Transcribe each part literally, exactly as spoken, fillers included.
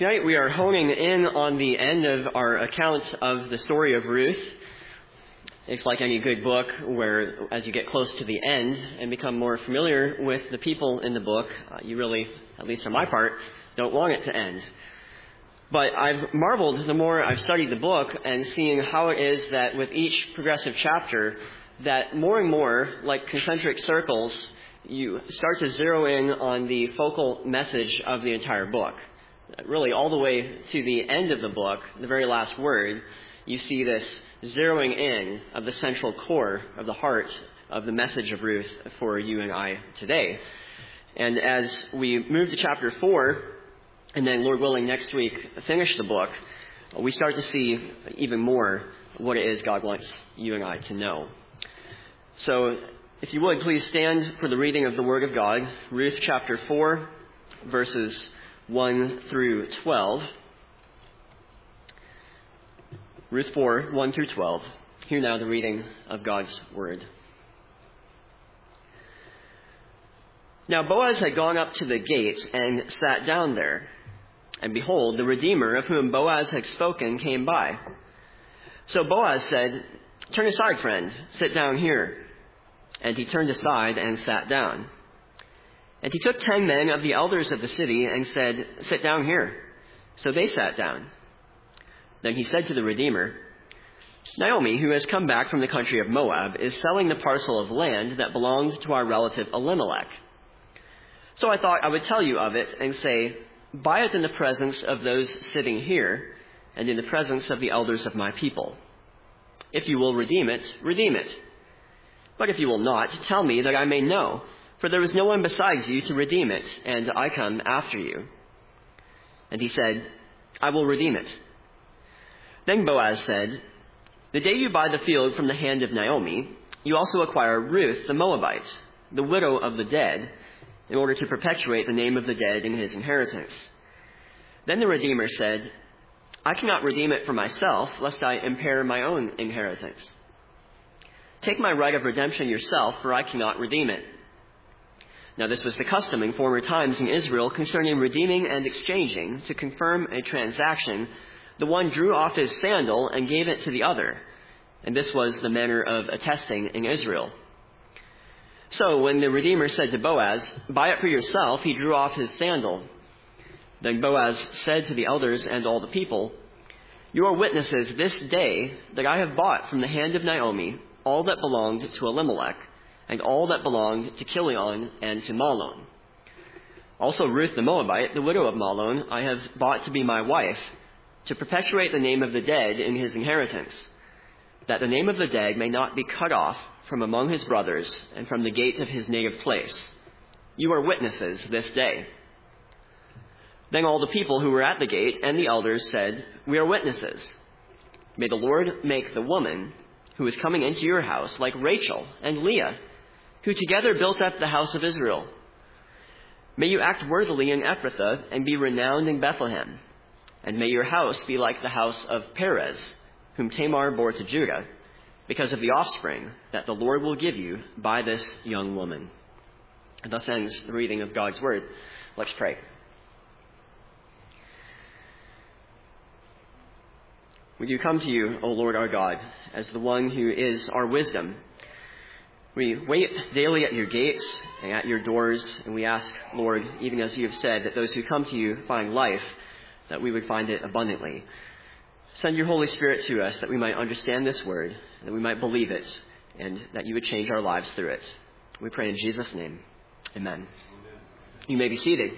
Tonight we are honing in on the end of our account of the story of Ruth. It's like any good book where as you get close to the end and become more familiar with the people in the book, uh, you really, at least on my part, don't want it to end. But I've marveled the more I've studied the book and seeing how it is that with each progressive chapter, that more and more, like concentric circles, you start to zero in on the focal message of the entire book. Really, all the way to the end of the book, the very last word, you see this zeroing in of the central core of the heart of the message of Ruth for you and I today. And as we move to chapter four, and then, Lord willing, next week finish the book, we start to see even more what it is God wants you and I to know. So, if you would, please stand for the reading of the Word of God, Ruth chapter four, verses one through twelve. Ruth four, one through twelve. Hear now the reading of God's Word. Now Boaz had gone up to the gate and sat down there. And behold, the Redeemer of whom Boaz had spoken came by. So Boaz said, "Turn aside, friend, sit down here." And he turned aside and sat down. And he took ten men of the elders of the city and said, "Sit down here." So they sat down. Then he said to the Redeemer, "Naomi, who has come back from the country of Moab, is selling the parcel of land that belonged to our relative Elimelech. So I thought I would tell you of it and say, buy it in the presence of those sitting here and in the presence of the elders of my people. If you will redeem it, redeem it. But if you will not, tell me that I may know, for there is no one besides you to redeem it, and I come after you." And he said, "I will redeem it." Then Boaz said, "The day you buy the field from the hand of Naomi, you also acquire Ruth the Moabite, the widow of the dead, in order to perpetuate the name of the dead in his inheritance." Then the Redeemer said, "I cannot redeem it for myself, lest I impair my own inheritance. Take my right of redemption yourself, for I cannot redeem it." Now this was the custom in former times in Israel concerning redeeming and exchanging. To confirm a transaction, the one drew off his sandal and gave it to the other. And this was the manner of attesting in Israel. So when the Redeemer said to Boaz, "Buy it for yourself," he drew off his sandal. Then Boaz said to the elders and all the people, "You are witnesses this day that I have bought from the hand of Naomi all that belonged to Elimelech, and all that belonged to Chilion and to Mahlon. Also Ruth the Moabite, the widow of Mahlon, I have bought to be my wife, to perpetuate the name of the dead in his inheritance, that the name of the dead may not be cut off from among his brothers and from the gate of his native place. You are witnesses this day." Then all the people who were at the gate and the elders said, "We are witnesses. May the Lord make the woman who is coming into your house like Rachel and Leah, who together built up the house of Israel. May you act worthily in Ephrathah and be renowned in Bethlehem. And may your house be like the house of Perez, whom Tamar bore to Judah, because of the offspring that the Lord will give you by this young woman." And thus ends the reading of God's Word. Let's pray. We do come to you, O Lord our God, as the one who is our wisdom. We wait daily at your gates and at your doors, and we ask, Lord, even as you have said, that those who come to you find life, that we would find it abundantly. Send your Holy Spirit to us that we might understand this word, that we might believe it, and that you would change our lives through it. We pray in Jesus' name. Amen. Amen. You may be seated.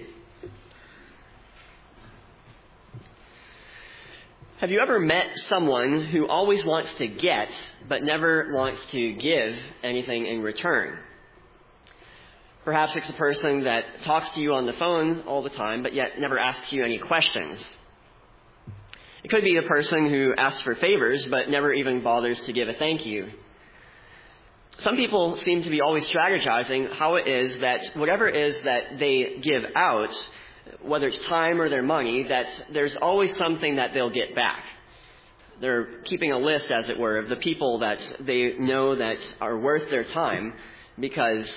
Have you ever met someone who always wants to get, but never wants to give anything in return? Perhaps it's a person that talks to you on the phone all the time, but yet never asks you any questions. It could be a person who asks for favors, but never even bothers to give a thank you. Some people seem to be always strategizing how it is that whatever it is that they give out, whether it's time or their money, that there's always something that they'll get back. They're keeping a list, as it were, of the people that they know that are worth their time, because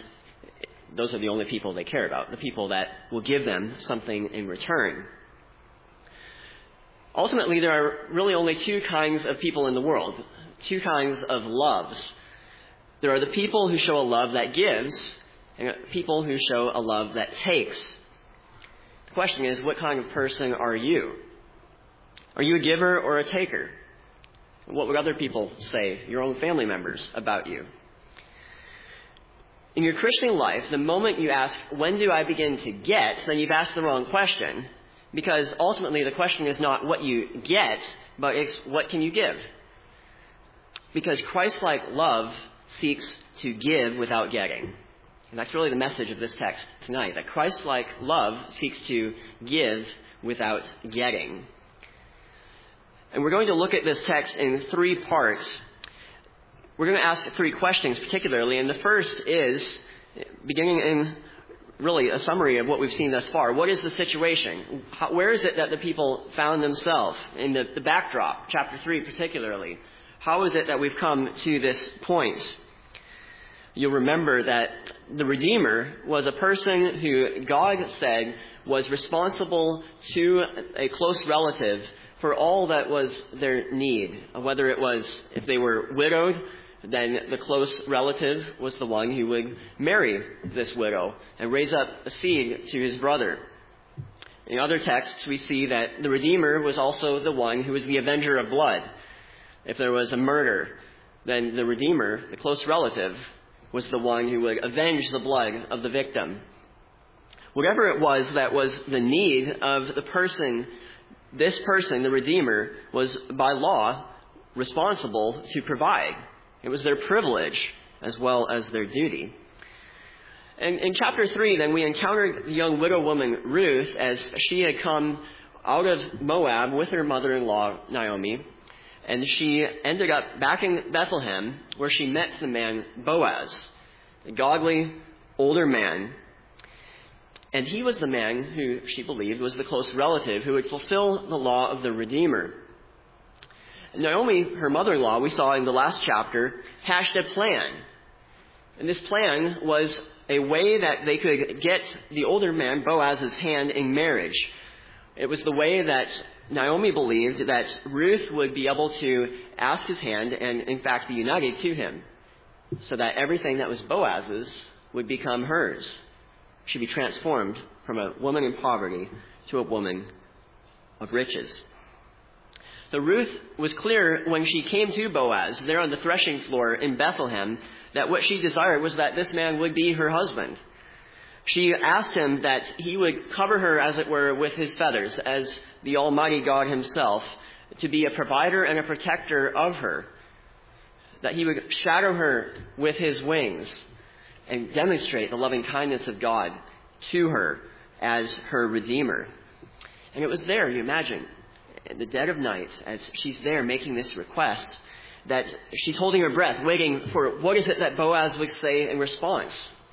those are the only people they care about, the people that will give them something in return. Ultimately, there are really only two kinds of people in the world, two kinds of loves. There are the people who show a love that gives, and people who show a love that takes. The question is, what kind of person are you? Are you a giver or a taker? What would other people say, your own family members, about you? In your Christian life, the moment you ask, when do I begin to get, then you've asked the wrong question. Because ultimately the question is not what you get, but it's what can you give? Because Christ-like love seeks to give without getting. And that's really the message of this text tonight, that Christ-like love seeks to give without getting. And we're going to look at this text in three parts. We're going to ask three questions particularly, and the first is, beginning in really a summary of what we've seen thus far, what is the situation? How, where is it that the people found themselves in the, the backdrop, chapter three particularly? How is it that we've come to this point? You'll remember that the Redeemer was a person who God said was responsible to a close relative for all that was their need. Whether it was if they were widowed, then the close relative was the one who would marry this widow and raise up a seed to his brother. In other texts, we see that the Redeemer was also the one who was the avenger of blood. If there was a murder, then the Redeemer, the close relative, was the one who would avenge the blood of the victim. Whatever it was that was the need of the person, this person, the Redeemer, was by law responsible to provide. It was their privilege as well as their duty. And in chapter three, then, we encountered the young widow woman Ruth as she had come out of Moab with her mother-in-law Naomi, and she ended up back in Bethlehem where she met the man Boaz, a godly older man. And he was the man who she believed was the close relative who would fulfill the law of the Redeemer. Naomi, her mother-in-law, we saw in the last chapter, hatched a plan. And this plan was a way that they could get the older man, Boaz's hand in marriage. It was the way that Naomi believed that Ruth would be able to ask his hand and, in fact, be united to him, so that everything that was Boaz's would become hers. She'd be transformed from a woman in poverty to a woman of riches. So Ruth was clear when she came to Boaz there on the threshing floor in Bethlehem that what she desired was that this man would be her husband. She asked him that he would cover her, as it were, with his feathers, as the Almighty God himself, to be a provider and a protector of her, that he would shadow her with his wings and demonstrate the loving kindness of God to her as her Redeemer. And it was there, you imagine, in the dead of night, as she's there making this request, that she's holding her breath, waiting for what is it that Boaz would say in response.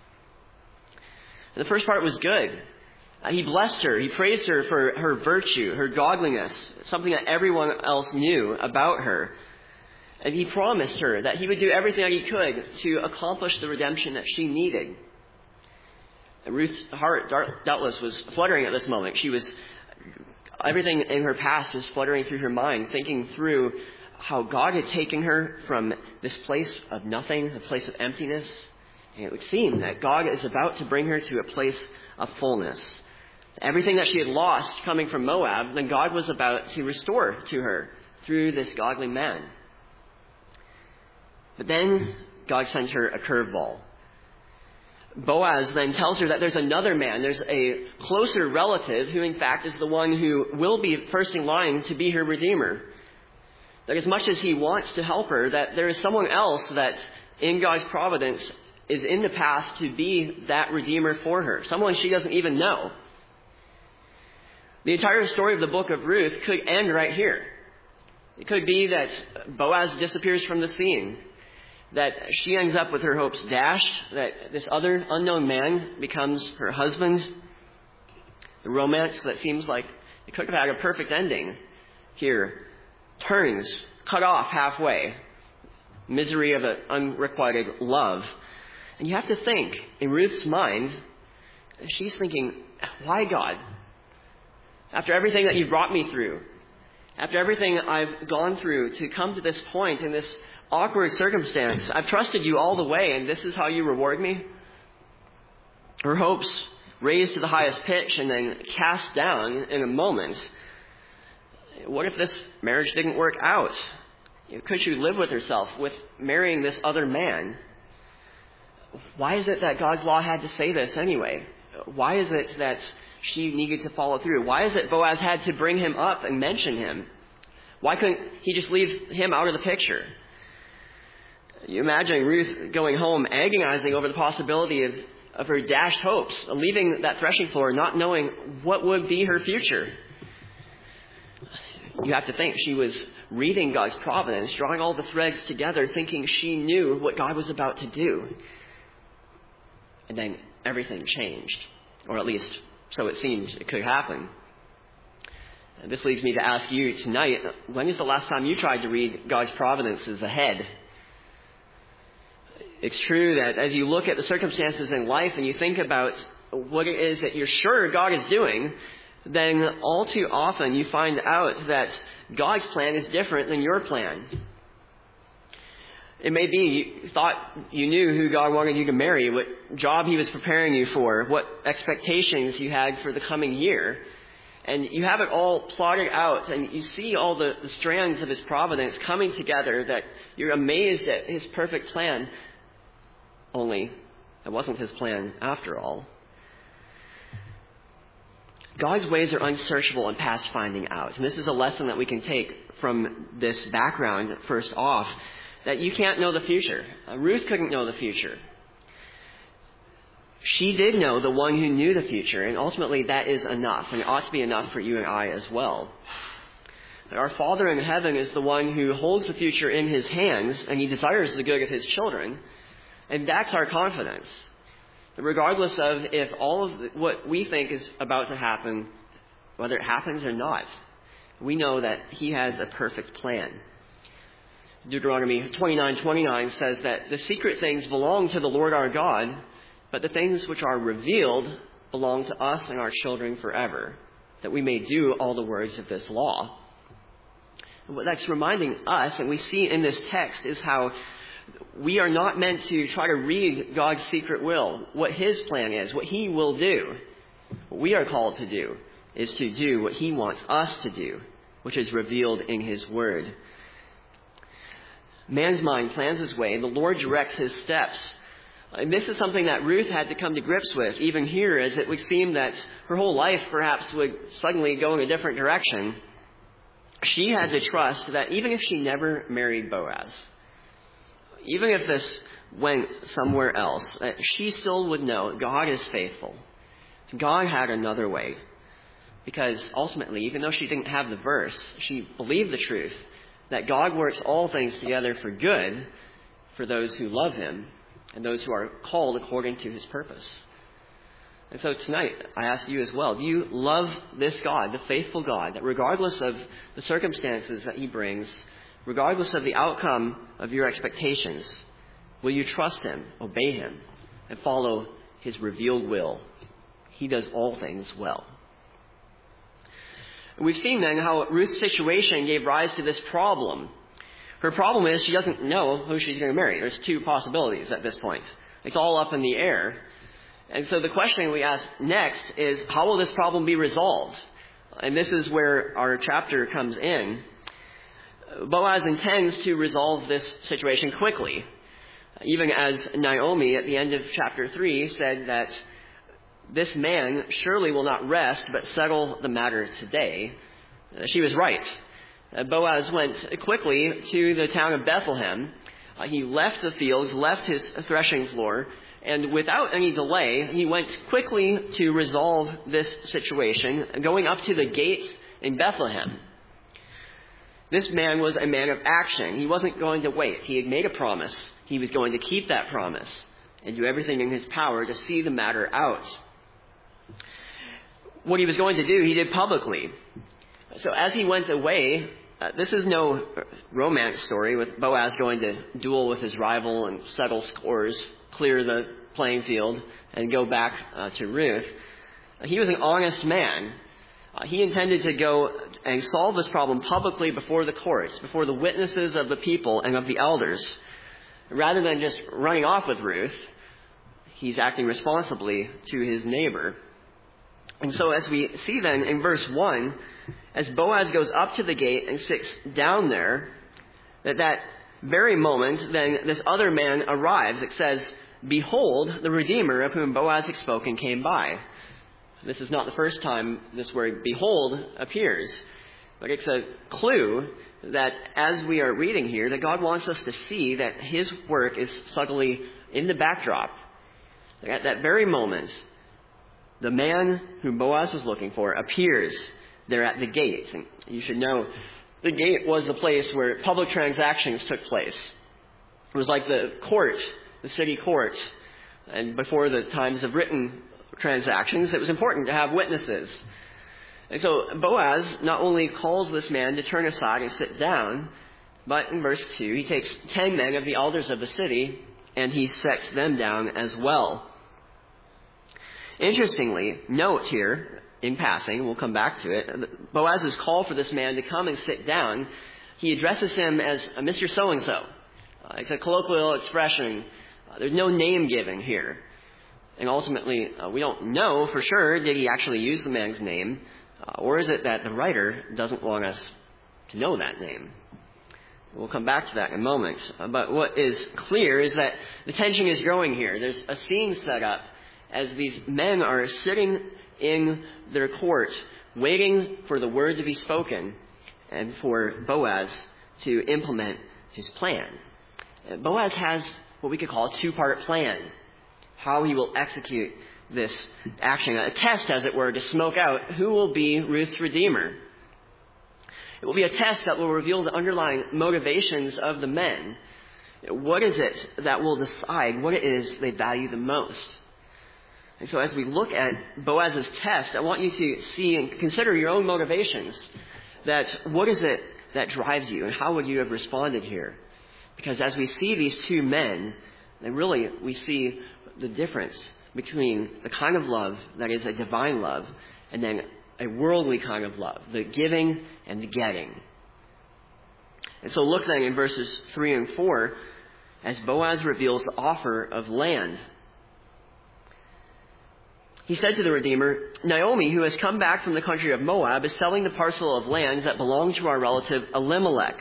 And the first part was good. Uh, he blessed her. He praised her for her virtue, her godliness, something that everyone else knew about her. And he promised her that he would do everything that he could to accomplish the redemption that she needed. And Ruth's heart, doubtless, was fluttering at this moment. She was, everything in her past was fluttering through her mind, thinking through how God had taken her from this place of nothing, a place of emptiness. And it would seem that God is about to bring her to a place of fullness. Everything that she had lost coming from Moab, then God was about to restore to her through this godly man. But then God sent her a curveball. Boaz then tells her that there's another man, there's a closer relative who in fact is the one who will be first in line to be her Redeemer. That as much as he wants to help her, that there is someone else that in God's providence is in the path to be that Redeemer for her, someone she doesn't even know. The entire story of the book of Ruth could end right here. It could be that Boaz disappears from the scene, that she ends up with her hopes dashed, that this other unknown man becomes her husband. The romance that seems like it could have had a perfect ending here turns, cut off halfway. Misery of an unrequited love. And you have to think, in Ruth's mind, she's thinking, why God? After everything that you've brought me through, After everything I've gone through to come to this point in this awkward circumstance, I've trusted you all the way, and this is how you reward me? Her hopes raised to the highest pitch and then cast down in a moment. What if this marriage didn't work out? Could she live with herself with marrying this other man? Why is it that God's law had to say this anyway? Why is it that she needed to follow through? Why is it Boaz had to bring him up and mention him? Why couldn't he just leave him out of the picture? You imagine Ruth going home agonizing over the possibility of, of her dashed hopes, leaving that threshing floor not knowing what would be her future. You have to think she was reading God's providence, drawing all the threads together, thinking she knew what God was about to do. And then everything changed, or at least so it seemed it could happen. And this leads me to ask you tonight, when is the last time you tried to read God's providences ahead? It's true that as you look at the circumstances in life and you think about what it is that you're sure God is doing, then all too often you find out that God's plan is different than your plan. It may be you thought you knew who God wanted you to marry, what job He was preparing you for, what expectations you had for the coming year. And you have it all plotted out, and you see all the, the strands of His providence coming together, that you're amazed at His perfect plan. Only it wasn't His plan after all. God's ways are unsearchable and past finding out. And this is a lesson that we can take from this background first off, that you can't know the future. Uh, Ruth couldn't know the future. She did know the one who knew the future, and ultimately that is enough, and it ought to be enough for you and I as well. Our Father in heaven is the one who holds the future in His hands, and He desires the good of His children, and that's our confidence. Regardless of if all of what we think is about to happen, whether it happens or not, we know that He has a perfect plan. Deuteronomy twenty-nine twenty-nine says that the secret things belong to the Lord our God, but the things which are revealed belong to us and our children forever, that we may do all the words of this law. And what that's reminding us, and we see in this text, is how we are not meant to try to read God's secret will, what His plan is, what He will do. What we are called to do is to do what He wants us to do, which is revealed in His Word. Man's mind plans his way, the Lord directs his steps. And this is something that Ruth had to come to grips with, even here, as it would seem that her whole life perhaps would suddenly go in a different direction. She had to trust that even if she never married Boaz, even if this went somewhere else, that she still would know God is faithful. God had another way. Because ultimately, even though she didn't have the verse, she believed the truth that God works all things together for good for those who love Him and those who are called according to His purpose. And so tonight, I ask you as well, do you love this God, the faithful God, that regardless of the circumstances that He brings, regardless of the outcome of your expectations, will you trust Him, obey Him, and follow His revealed will? He does all things well. We've seen then how Ruth's situation gave rise to this problem. Her problem is she doesn't know who she's going to marry. There's two possibilities at this point. It's all up in the air. And so the question we ask next is, how will this problem be resolved? And this is where our chapter comes in. Boaz intends to resolve this situation quickly, even as Naomi at the end of chapter three said that this man surely will not rest but settle the matter today. Uh, she was right. Uh, Boaz went quickly to the town of Bethlehem. Uh, he left the fields, left his threshing floor, and without any delay, he went quickly to resolve this situation, going up to the gate in Bethlehem. This man was a man of action. He wasn't going to wait. He had made a promise. He was going to keep that promise and do everything in his power to see the matter out. What he was going to do, he did publicly. So as he went away, uh, this is no romance story with Boaz going to duel with his rival and settle scores, clear the playing field, and go back uh, to Ruth. Uh, he was an honest man. Uh, he intended to go and solve this problem publicly before the courts, before the witnesses of the people and of the elders. Rather than just running off with Ruth, he's acting responsibly to his neighbor. And so as we see then in verse one, as Boaz goes up to the gate and sits down there, at that very moment, then this other man arrives. It says, "Behold, the Redeemer of whom Boaz had spoken came by." This is not the first time this word "behold" appears, but it's a clue that as we are reading here, that God wants us to see that his work is subtly in the backdrop. At that very moment, the man whom Boaz was looking for appears there at the gate. And you should know, the gate was the place where public transactions took place. It was like the court, the city court. And before the times of written transactions, it was important to have witnesses. And so Boaz not only calls this man to turn aside and sit down, but in verse two, he takes ten men of the elders of the city and he sets them down as well. Interestingly, note here, in passing, we'll come back to it, Boaz's call for this man to come and sit down, he addresses him as Mister So-and-so. Uh, it's a colloquial expression. Uh, there's no name given here. And ultimately, uh, we don't know for sure, did he actually use the man's name, uh, or is it that the writer doesn't want us to know that name? We'll come back to that in a moment. Uh, but what is clear is that the tension is growing here. There's a scene set up as these men are sitting in their court, waiting for the word to be spoken and for Boaz to implement his plan. Uh, Boaz has what we could call a two-part plan, how he will execute this action, a test, as it were, to smoke out who will be Ruth's Redeemer. It will be a test that will reveal the underlying motivations of the men. What is it that will decide what it is they value the most? And so as we look at Boaz's test, I want you to see and consider your own motivations. That what is it that drives you, and how would you have responded here? Because as we see these two men, then really we see the difference between the kind of love that is a divine love and then a worldly kind of love, the giving and the getting. And so look then in verses three and four as Boaz reveals the offer of land. He said to the Redeemer, "Naomi, who has come back from the country of Moab, is selling the parcel of land that belonged to our relative Elimelech."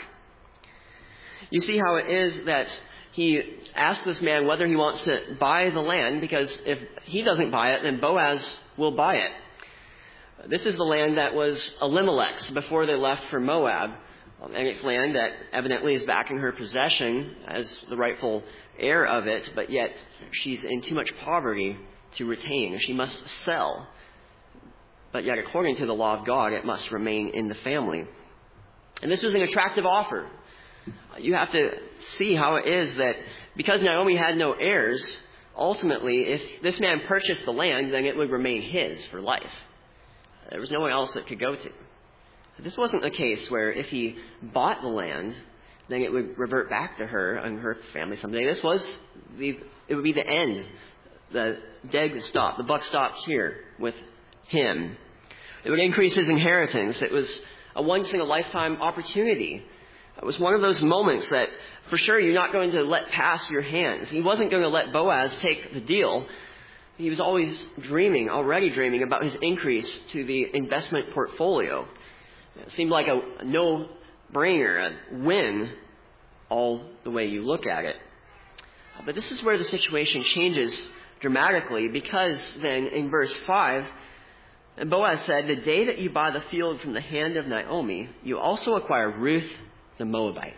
You see how it is that he asks this man whether he wants to buy the land, because if he doesn't buy it, then Boaz will buy it. This is the land that was Elimelech's before they left for Moab, and it's land that evidently is back in her possession as the rightful heir of it, but yet she's in too much poverty to retain. She must sell. But yet, according to the law of God, it must remain in the family. And this was an attractive offer. You have to see how it is that because Naomi had no heirs, ultimately, if this man purchased the land, then it would remain his for life. There was no one else that could go to. This wasn't the case where if he bought the land, then it would revert back to her and her family someday. This was the, it would be the end. The dead stopped. The buck stopped here with him. It would increase his inheritance. It was a once in a lifetime opportunity. It was one of those moments that for sure you're not going to let pass your hands. He wasn't going to let Boaz take the deal. He was always dreaming, already dreaming about his increase to the investment portfolio. It seemed like a no-brainer, a win all the way you look at it. But this is where the situation changes dramatically, because then in verse five, and Boaz said, "The day that you buy the field from the hand of Naomi, you also acquire Ruth the Moabite."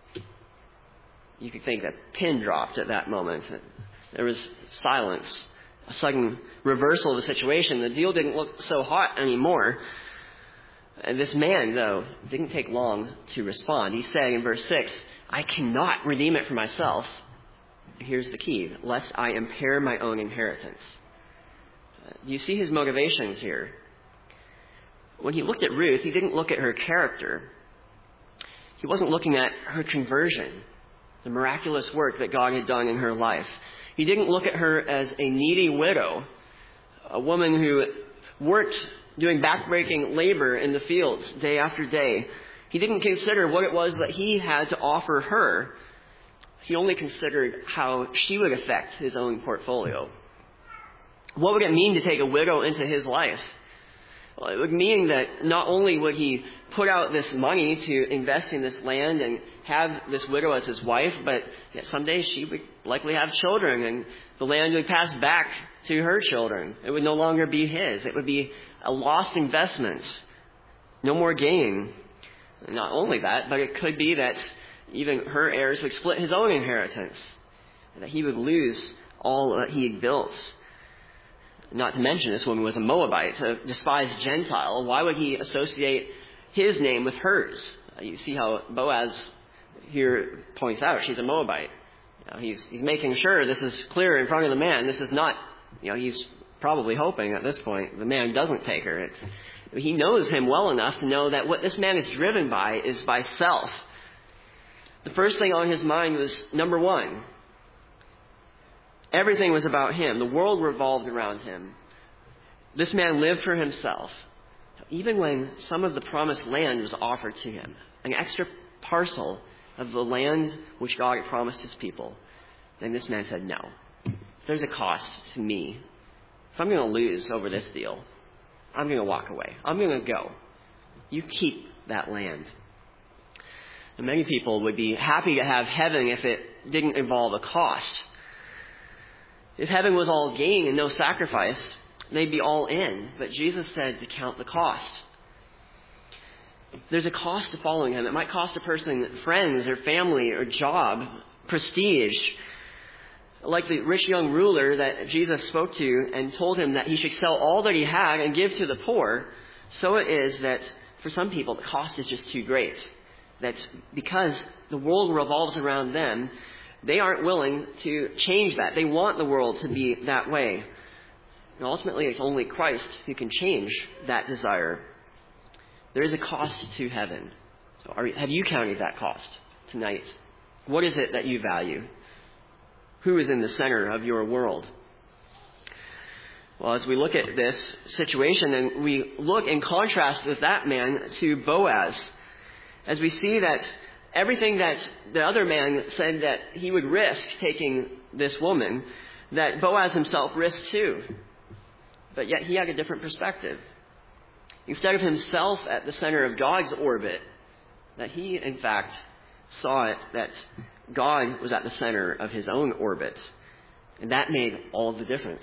You could think a pin dropped at that moment. There was silence, a sudden reversal of the situation. The deal didn't look so hot anymore. And this man, though, didn't take long to respond. He said in verse six, "I cannot redeem it for myself." Here's the key: lest I impair my own inheritance. Uh, you see his motivations here. When he looked at Ruth, he didn't look at her character. He wasn't looking at her conversion, the miraculous work that God had done in her life. He didn't look at her as a needy widow, a woman who worked doing backbreaking labor in the fields day after day. He didn't consider what it was that he had to offer her. He only considered how she would affect his own portfolio. What would it mean to take a widow into his life? Well, it would mean that not only would he put out this money to invest in this land and have this widow as his wife, but yet someday she would likely have children, and the land would pass back to her children. It would no longer be his. It would be a lost investment. No more gain. Not only that, but it could be that even her heirs would split his own inheritance, and that he would lose all that he had built. Not to mention, this woman was a Moabite, a despised Gentile. Why would he associate his name with hers? Uh, you see how Boaz here points out she's a Moabite. You know, he's, he's making sure this is clear in front of the man. This is not, you know, he's probably hoping at this point the man doesn't take her. It's, he knows him well enough to know that what this man is driven by is by self. The first thing on his mind was, number one, everything was about him. The world revolved around him. This man lived for himself. Even when some of the promised land was offered to him, an extra parcel of the land which God had promised his people, then this man said, no. There's a cost to me. If I'm going to lose over this deal, I'm going to walk away. I'm going to go. You keep that land. And many people would be happy to have heaven if it didn't involve a cost. If heaven was all gain and no sacrifice, they'd be all in. But Jesus said to count the cost. There's a cost to following him. It might cost a person friends or family or job, prestige. Like the rich young ruler that Jesus spoke to and told him that he should sell all that he had and give to the poor, so it is that for some people the cost is just too great. That because the world revolves around them, they aren't willing to change that. They want the world to be that way. And ultimately, it's only Christ who can change that desire. There is a cost to heaven. So are, have you counted that cost tonight? What is it that you value? Who is in the center of your world? Well, as we look at this situation and we look in contrast with that man to Boaz, as we see that everything that the other man said that he would risk taking this woman, that Boaz himself risked too. But yet he had a different perspective. Instead of himself at the center of God's orbit, that he, in fact, saw it that God was at the center of his own orbit. And that made all the difference.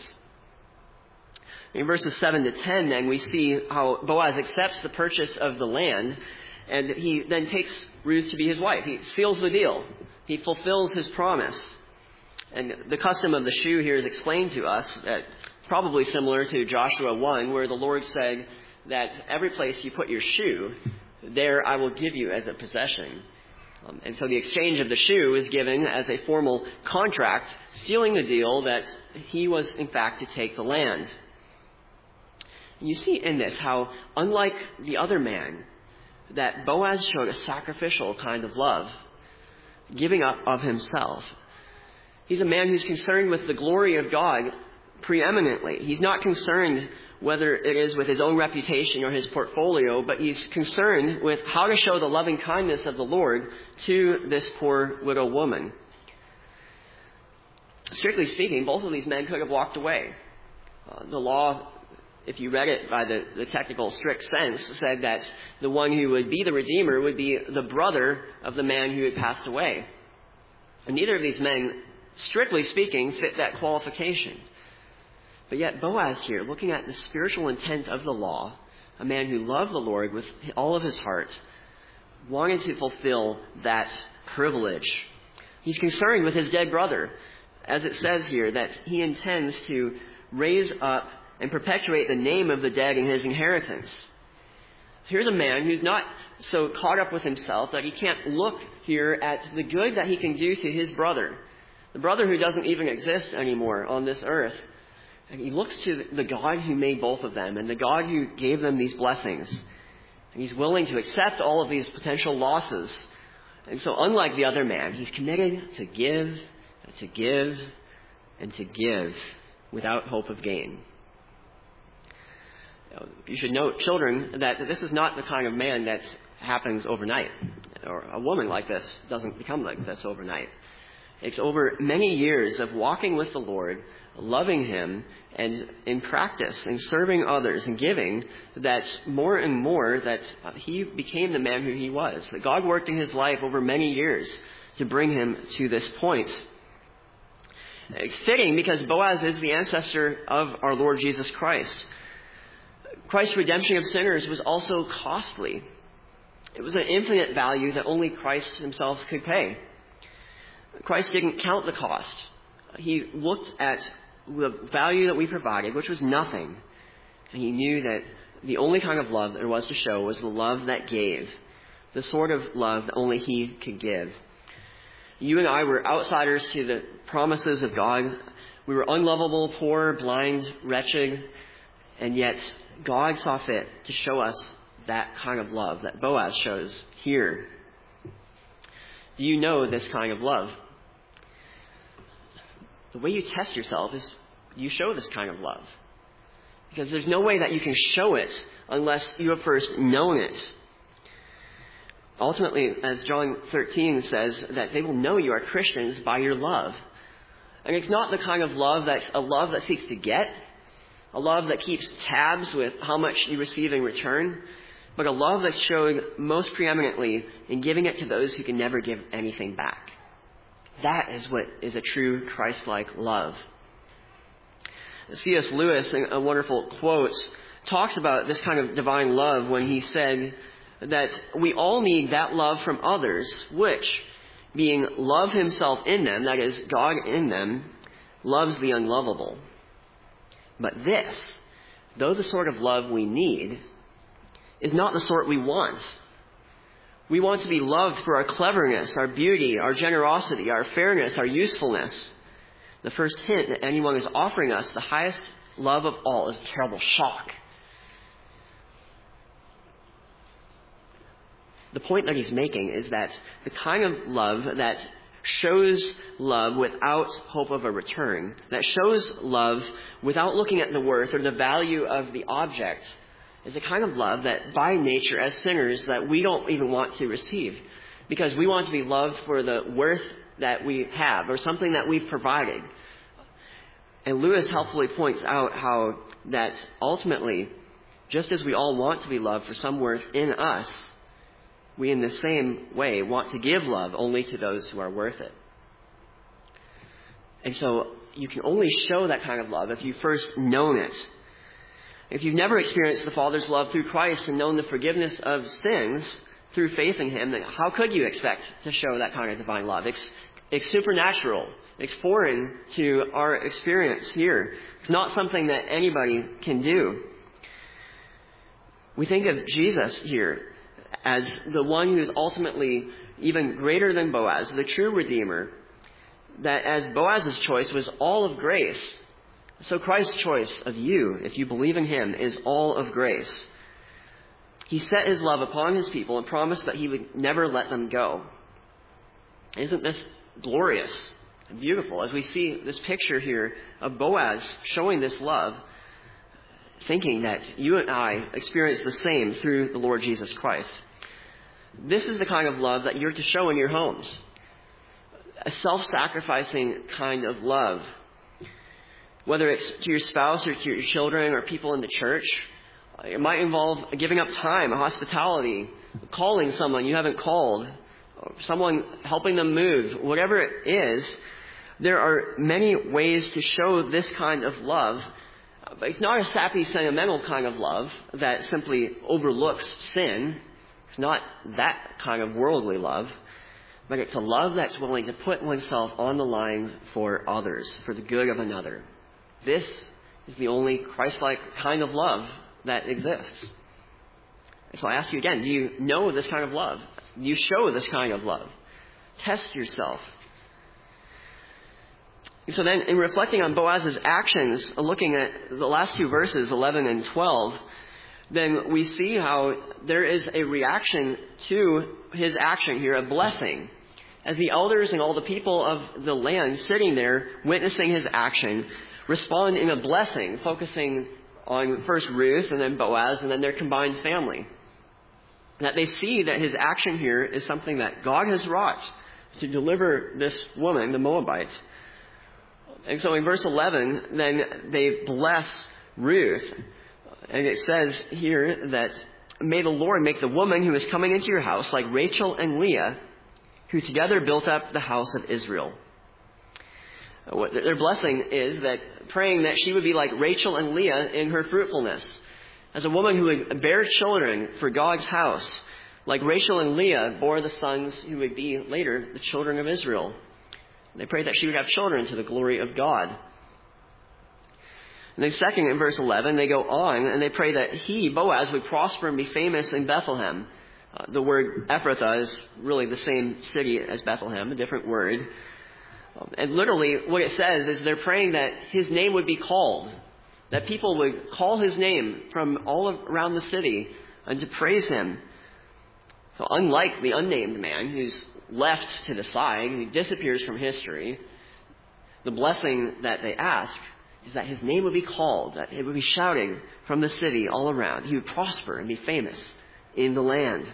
In verses seven to ten, then, we see how Boaz accepts the purchase of the land, and he then takes Ruth to be his wife. He seals the deal. He fulfills his promise. And the custom of the shoe here is explained to us, that probably similar to Joshua one, where the Lord said that every place you put your shoe, there I will give you as a possession. Um, and so the exchange of the shoe is given as a formal contract, sealing the deal that he was, in fact, to take the land. And you see in this how, unlike the other man, that Boaz showed a sacrificial kind of love, giving up of himself. He's a man who's concerned with the glory of God preeminently. He's not concerned whether it is with his own reputation or his portfolio, but he's concerned with how to show the loving kindness of the Lord to this poor widow woman. Strictly speaking, both of these men could have walked away. Uh, the law, if you read it by the, the technical strict sense, said that the one who would be the Redeemer would be the brother of the man who had passed away. And neither of these men, strictly speaking, fit that qualification. But yet Boaz here, looking at the spiritual intent of the law, a man who loved the Lord with all of his heart, wanted to fulfill that privilege. He's concerned with his dead brother, as it says here, that he intends to raise up and perpetuate the name of the dead in his inheritance. Here's a man who's not so caught up with himself that he can't look here at the good that he can do to his brother, the brother who doesn't even exist anymore on this earth. And he looks to the God who made both of them and the God who gave them these blessings. And he's willing to accept all of these potential losses. And so unlike the other man, he's committed to give, and to give, and to give without hope of gain. You should note, children, that this is not the kind of man that happens overnight. Or a woman like this doesn't become like this overnight. It's over many years of walking with the Lord, loving Him, and in practice, and serving others, and giving, that more and more that he became the man who he was. That God worked in his life over many years to bring him to this point. It's fitting because Boaz is the ancestor of our Lord Jesus Christ. Christ's redemption of sinners was also costly. It was an infinite value that only Christ himself could pay. Christ didn't count the cost. He looked at the value that we provided, which was nothing. And he knew that the only kind of love there was to show was the love that gave. The sort of love that only he could give. You and I were outsiders to the promises of God. We were unlovable, poor, blind, wretched. And yet God saw fit to show us that kind of love that Boaz shows here. Do you know this kind of love? The way you test yourself is you show this kind of love. Because there's no way that you can show it unless you have first known it. Ultimately, as John thirteen says, that they will know you are Christians by your love. And it's not the kind of love that's a love that seeks to get, a love that keeps tabs with how much you receive in return, but a love that's shown most preeminently in giving it to those who can never give anything back. That is what is a true Christ-like love. C S Lewis, in a wonderful quote, talks about this kind of divine love when he said that we all need that love from others, which, being love himself in them, that is, God in them, loves the unlovable. But this, though the sort of love we need, is not the sort we want. We want to be loved for our cleverness, our beauty, our generosity, our fairness, our usefulness. The first hint that anyone is offering us the highest love of all is a terrible shock. The point that he's making is that the kind of love that shows love without hope of a return, that shows love without looking at the worth or the value of the object, is a kind of love that by nature as sinners that we don't even want to receive, because we want to be loved for the worth that we have or something that we've provided. And Lewis helpfully points out how that ultimately, just as we all want to be loved for some worth in us, we in the same way want to give love only to those who are worth it. And so you can only show that kind of love if you've first known it. If you've never experienced the Father's love through Christ and known the forgiveness of sins through faith in Him, then how could you expect to show that kind of divine love? It's, it's supernatural. It's foreign to our experience here. It's not something that anybody can do. We think of Jesus here as the one who is ultimately even greater than Boaz, the true Redeemer, that as Boaz's choice was all of grace, so Christ's choice of you, if you believe in Him, is all of grace. He set His love upon His people and promised that He would never let them go. Isn't this glorious and beautiful as we see this picture here of Boaz showing this love, thinking that you and I experience the same through the Lord Jesus Christ? This is the kind of love that you're to show in your homes. A self-sacrificing kind of love. Whether it's to your spouse or to your children or people in the church, it might involve giving up time, hospitality, calling someone you haven't called, someone helping them move, whatever it is. There are many ways to show this kind of love, but it's not a sappy, sentimental kind of love that simply overlooks sin. It's not that kind of worldly love, but it's a love that's willing to put oneself on the line for others, for the good of another. This is the only Christ-like kind of love that exists. And so I ask you again, do you know this kind of love? Do you show this kind of love? Test yourself. And so then, in reflecting on Boaz's actions, looking at the last two verses, eleven and twelve, then we see how there is a reaction to his action here, a blessing. As the elders and all the people of the land sitting there, witnessing his action, respond in a blessing, focusing on first Ruth and then Boaz and then their combined family. That they see that his action here is something that God has wrought to deliver this woman, the Moabite. And so in verse eleven, then they bless Ruth. And it says here that, may the Lord make the woman who is coming into your house like Rachel and Leah, who together built up the house of Israel. What their blessing is that praying that she would be like Rachel and Leah in her fruitfulness, as a woman who would bear children for God's house, like Rachel and Leah bore the sons who would be later the children of Israel. They prayed that she would have children to the glory of God. And then second, in verse eleven, they go on and they pray that he, Boaz, would prosper and be famous in Bethlehem. Uh, the word Ephrathah is really the same city as Bethlehem, a different word. Um, and literally what it says is they're praying that his name would be called, that people would call his name from all around the city and to praise him. So unlike the unnamed man who's left to the side, who disappears from history, the blessing that they ask is that his name would be called, that it would be shouting from the city all around. He would prosper and be famous in the land.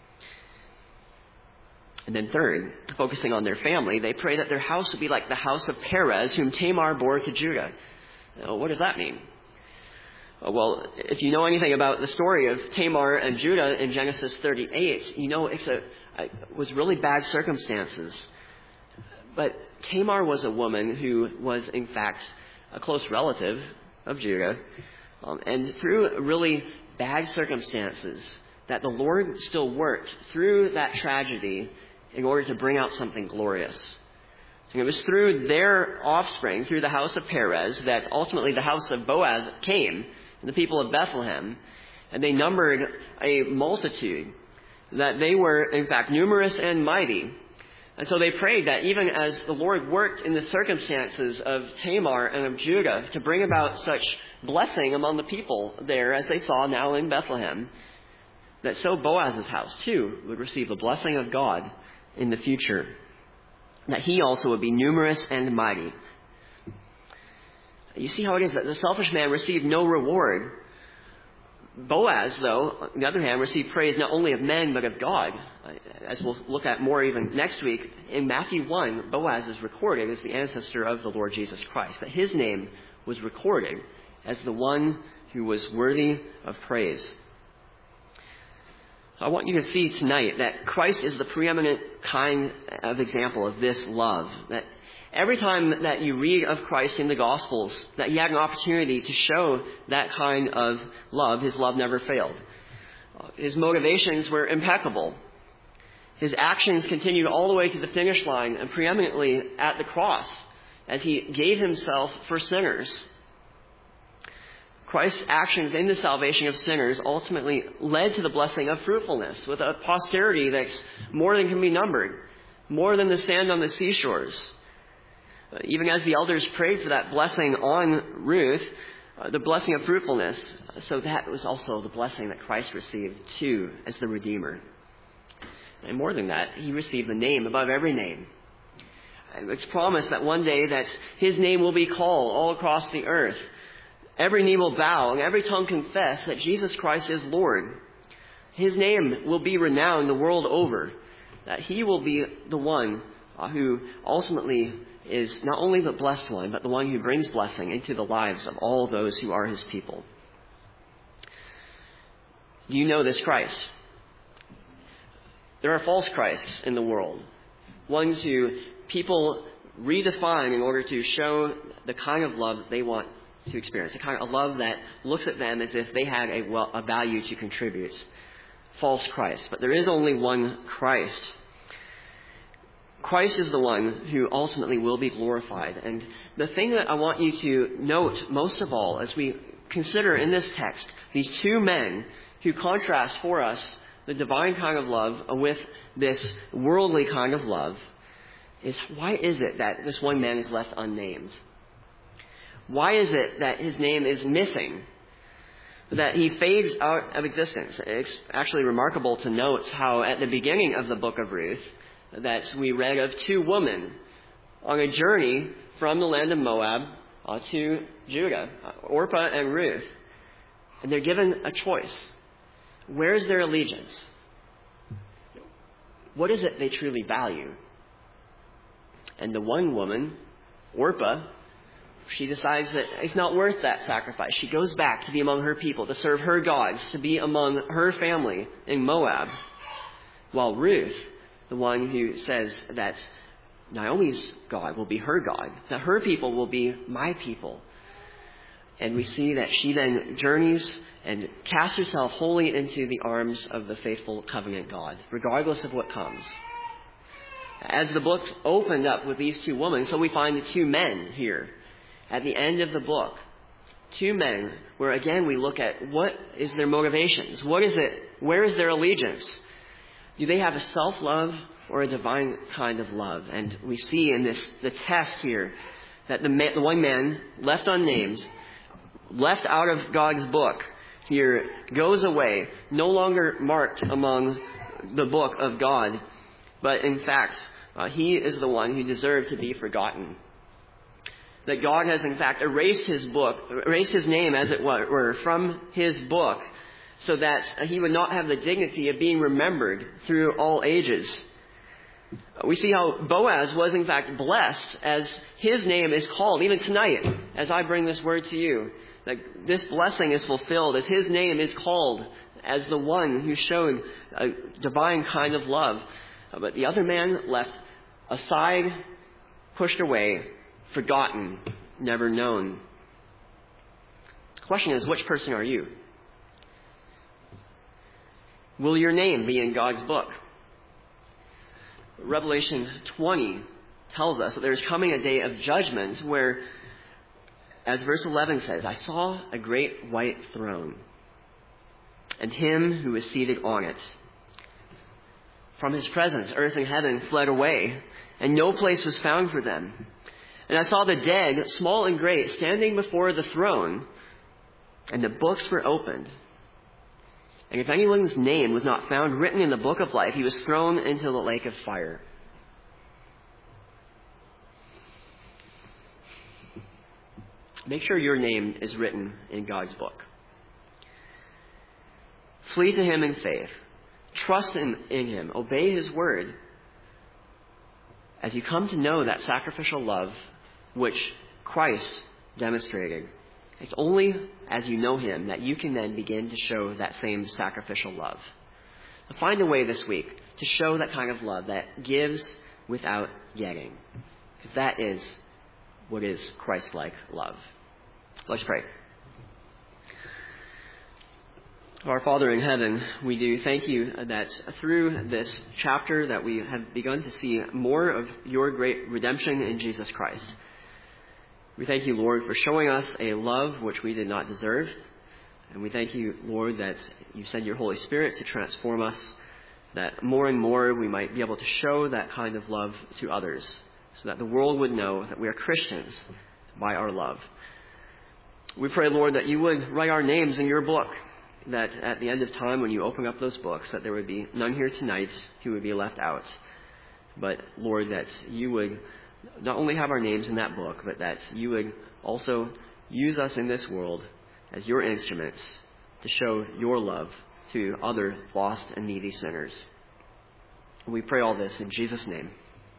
And then third, focusing on their family, they pray that their house would be like the house of Perez, whom Tamar bore to Judah. Now, what does that mean? Well, if you know anything about the story of Tamar and Judah in Genesis thirty-eight, you know it's a, it was really bad circumstances. But Tamar was a woman who was, in fact, a close relative of Judah. Um, and through really bad circumstances, that the Lord still worked through that tragedy in order to bring out something glorious. And it was through their offspring, through the house of Perez, that ultimately the house of Boaz came, and the people of Bethlehem, and they numbered a multitude, that they were, in fact, numerous and mighty. And so they prayed that even as the Lord worked in the circumstances of Tamar and of Judah to bring about such blessing among the people there, as they saw now in Bethlehem, that so Boaz's house, too, would receive the blessing of God in the future. That he also would be numerous and mighty. You see how it is that the selfish man received no reward. Boaz, though, on the other hand, received praise not only of men but of God. As we'll look at more even next week, in Matthew one, Boaz is recorded as the ancestor of the Lord Jesus Christ. That his name was recorded as the one who was worthy of praise. I want you to see tonight that Christ is the preeminent kind of example of this love. That every time that you read of Christ in the Gospels, that he had an opportunity to show that kind of love. His love never failed. His motivations were impeccable. His actions continued all the way to the finish line and preeminently at the cross as he gave himself for sinners. Christ's actions in the salvation of sinners ultimately led to the blessing of fruitfulness with a posterity that's more than can be numbered, more than the sand on the seashores. Uh, even as the elders prayed for that blessing on Ruth, uh, the blessing of fruitfulness, uh, so that was also the blessing that Christ received too as the Redeemer. And more than that, he received the name above every name. And it's promised that one day that his name will be called all across the earth. Every knee will bow and every tongue confess that Jesus Christ is Lord. His name will be renowned the world over. That he will be the one uh, who ultimately is not only the blessed one, but the one who brings blessing into the lives of all those who are his people. Do you know this Christ? There are false Christs in the world. Ones who people redefine in order to show the kind of love they want to experience, a kind of love that looks at them as if they had a, well, a value to contribute. False Christ. But there is only one Christ. Christ is the one who ultimately will be glorified. And the thing that I want you to note most of all as we consider in this text these two men who contrast for us the divine kind of love with this worldly kind of love is, why is it that this one man is left unnamed? Why is it that his name is missing? That he fades out of existence? It's actually remarkable to note how at the beginning of the book of Ruth that we read of two women on a journey from the land of Moab uh, to Judah, uh, Orpah and Ruth. And they're given a choice. Where's their allegiance? What is it they truly value? And the one woman, Orpah, she decides that it's not worth that sacrifice. She goes back to be among her people, to serve her gods, to be among her family in Moab. While Ruth, the one who says that Naomi's God will be her God, that her people will be my people. And we see that she then journeys and casts herself wholly into the arms of the faithful covenant God, regardless of what comes. As the book opened up with these two women, so we find the two men here at the end of the book. Two men where again we look at what is their motivations. What is it? Where is their allegiance? Do they have a self-love or a divine kind of love? And we see in this the test here that the, man, the one man left unnamed, left out of God's book here, goes away, no longer marked among the book of God, but in fact, uh, he is the one who deserved to be forgotten. That God has in fact erased his book, erased his name as it were, from his book, so that he would not have the dignity of being remembered through all ages. We see how Boaz was in fact blessed as his name is called, even tonight, as I bring this word to you. That this blessing is fulfilled as his name is called as the one who showed a divine kind of love. But the other man left aside, pushed away, forgotten, never known. The question is, which person are you? Will your name be in God's book? Revelation twenty tells us that there's coming a day of judgment where, as verse eleven says, I saw a great white throne and him who was seated on it. From his presence, earth and heaven fled away, and no place was found for them. And I saw the dead, small and great, standing before the throne, and the books were opened. And if anyone's name was not found written in the book of life, he was thrown into the lake of fire. Make sure your name is written in God's book. Flee to him in faith. Trust in, in him. Obey his word. As you come to know that sacrificial love which Christ demonstrated. It's only as you know him that you can then begin to show that same sacrificial love. Find a way this week to show that kind of love that gives without getting. Because that is what is Christ-like love. Let's pray. Our Father in heaven, we do thank you that through this chapter that we have begun to see more of your great redemption in Jesus Christ. We thank you, Lord, for showing us a love which we did not deserve. And we thank you, Lord, that you send your Holy Spirit to transform us, that more and more we might be able to show that kind of love to others, so that the world would know that we are Christians by our love. We pray, Lord, that you would write our names in your book, that at the end of time, when you open up those books, that there would be none here tonight who would be left out. But, Lord, that you would not only have our names in that book, but that you would also use us in this world as your instruments to show your love to other lost and needy sinners. We pray all this in Jesus' name.